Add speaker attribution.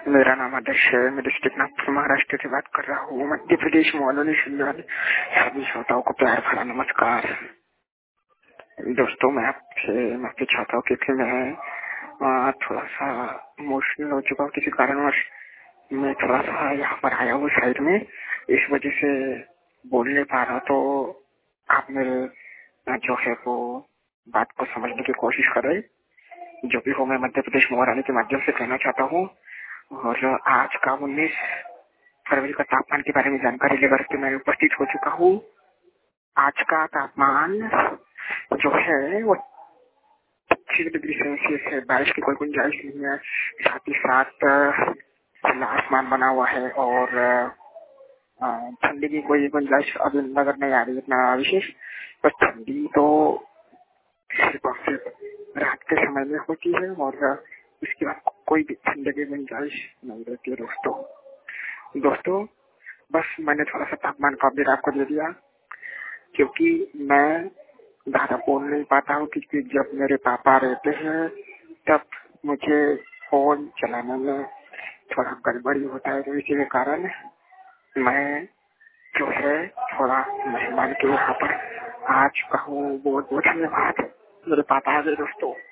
Speaker 1: मेरा नाम आदर्श है। मैं डिस्ट्रिक्ट नागपुर महाराष्ट्र से बात कर रहा हूँ। मध्य प्रदेश मोहल्ले सुनने वाले सभी श्रोताओं को प्यार भरा नमस्कार। दोस्तों, मैं आपसे माफी चाहता हूँ क्योंकि मैं थोड़ा सा इमोशनल हो चुका हूँ किसी कारणवश। मैं थोड़ा सा यहाँ पर आया हूँ साइड में, इस वजह से बोल नहीं पा रहा। तो आप मेरे जो है वो बात को समझने की कोशिश करें। जो भी हो, मैं मध्य प्रदेश मोहल्ले के माध्यम से कहना चाहता हूँ। और आज का 19 फरवरी का तापमान के बारे में जानकारी लेकर के मैं उपस्थित हो चुका हूँ। आज का तापमान जो है वो 25 डिग्री सेल्सियस है। बारिश की कोई गुंजाइश नहीं है। साथ ही साथ खुला आसमान बना हुआ है और ठंडी की कोई गुंजाइश अभी नजर नहीं आ रही इतना विशेष। बस ठंडी तो सिर्फ और सिर्फ रात के समय में होती है और इसके बाद कोई भी ठंडी की गुंजाइश नहीं रहती है। दोस्तों, बस मैंने थोड़ा सा तापमान का अपडेट आपको दे दिया क्योंकि मैं ज्यादा बोल नहीं पाता हूँ, क्योंकि जब मेरे पापा रहते हैं तब मुझे फोन चलाने में थोड़ा गड़बड़ी होता है। तो इसी के कारण मैं जो है थोड़ा मेहमान के यहाँ पर आ चुका हूँ। बहुत बहुत धन्यवाद। मेरे पापा आ गए दोस्तों।